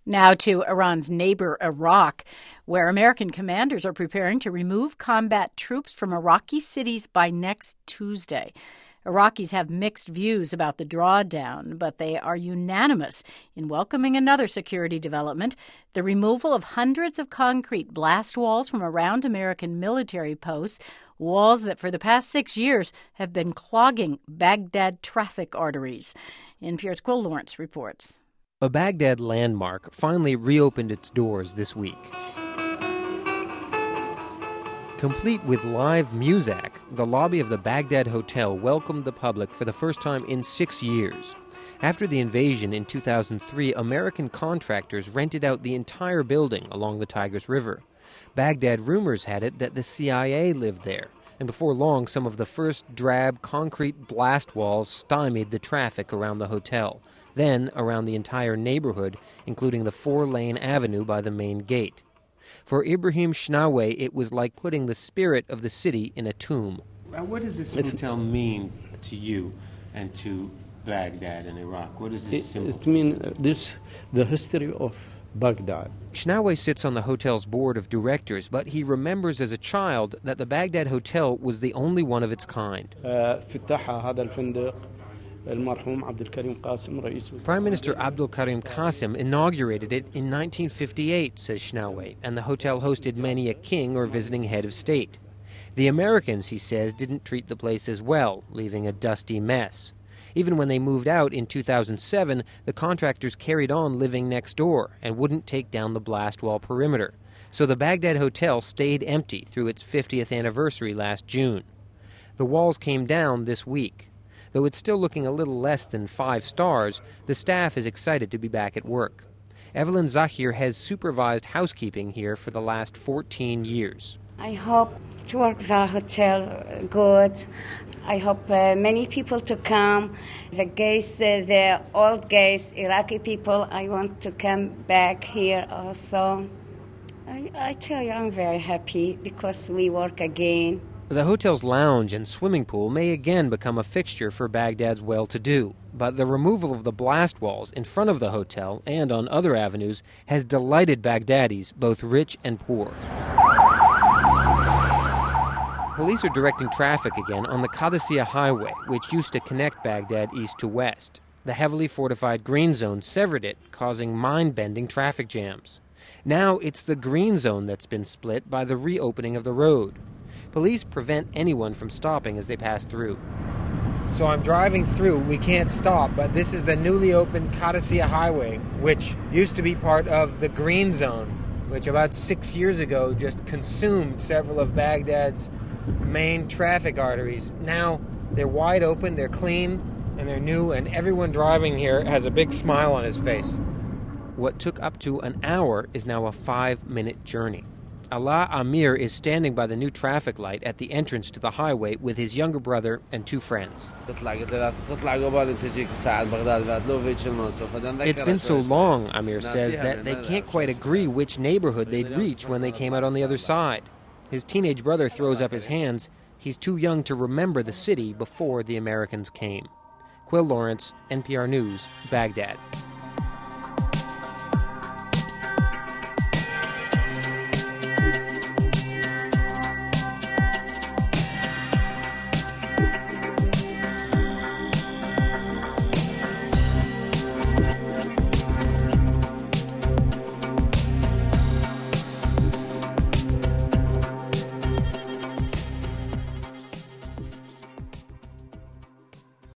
Now to Iran's neighbor, Iraq, where American commanders are preparing to remove combat troops from Iraqi cities by next Tuesday. Iraqis have mixed views about the drawdown, but they are unanimous in welcoming another security development, the removal of hundreds of concrete blast walls from around American military posts, walls that for the past 6 years have been clogging Baghdad traffic arteries. NPR's Quill Lawrence reports. A Baghdad landmark finally reopened its doors this week. Complete with live music, the lobby of the Baghdad Hotel welcomed the public for the first time in 6 years. After the invasion in 2003, American contractors rented out the entire building along the Tigris River. Baghdad rumors had it that the CIA lived there, and before long, some of the first drab concrete blast walls stymied the traffic around the hotel. Then around the entire neighborhood, including the 4-lane avenue by the main gate. For Ibrahim Shnawi, it was like putting the spirit of the city in a tomb. What does this hotel mean to you and to Baghdad and Iraq? What does this symbol? It means the history of Baghdad. Shnawi sits on the hotel's board of directors, but he remembers as a child that the Baghdad Hotel was the only one of its kind. Prime Minister Abdul Karim Qasim inaugurated it in 1958, says Shnawi, and the hotel hosted many a king or visiting head of state. The Americans, he says, didn't treat the place as well, leaving a dusty mess. Even when they moved out in 2007, the contractors carried on living next door and wouldn't take down the blast wall perimeter. So the Baghdad Hotel stayed empty through its 50th anniversary last June. The walls came down this week. Though it's still looking a little less than 5 stars, the staff is excited to be back at work. Evelyn Zahir has supervised housekeeping here for the last 14 years. I hope to work the hotel good. I hope many people to come. The guests, the old guests, Iraqi people, I want to come back here also. I tell you, I'm very happy because we work again. The hotel's lounge and swimming pool may again become a fixture for Baghdad's well-to-do, but the removal of the blast walls in front of the hotel and on other avenues has delighted Baghdadis, both rich and poor. Police are directing traffic again on the Qadisiyah Highway, which used to connect Baghdad east to west. The heavily fortified green zone severed it, causing mind-bending traffic jams. Now it's the green zone that's been split by the reopening of the road. Police prevent anyone from stopping as they pass through. So I'm driving through. We can't stop, but this is the newly opened Qadisiyah Highway, which used to be part of the Green Zone, which about 6 years ago just consumed several of Baghdad's main traffic arteries. Now they're wide open, they're clean, and they're new, and everyone driving here has a big smile on his face. What took up to an hour is now a 5-minute journey. Ala Amir is standing by the new traffic light at the entrance to the highway with his younger brother and 2 friends. It's been so long, Amir says, that they can't quite agree which neighborhood they'd reach when they came out on the other side. His teenage brother throws up his hands. He's too young to remember the city before the Americans came. Quill Lawrence, NPR News, Baghdad.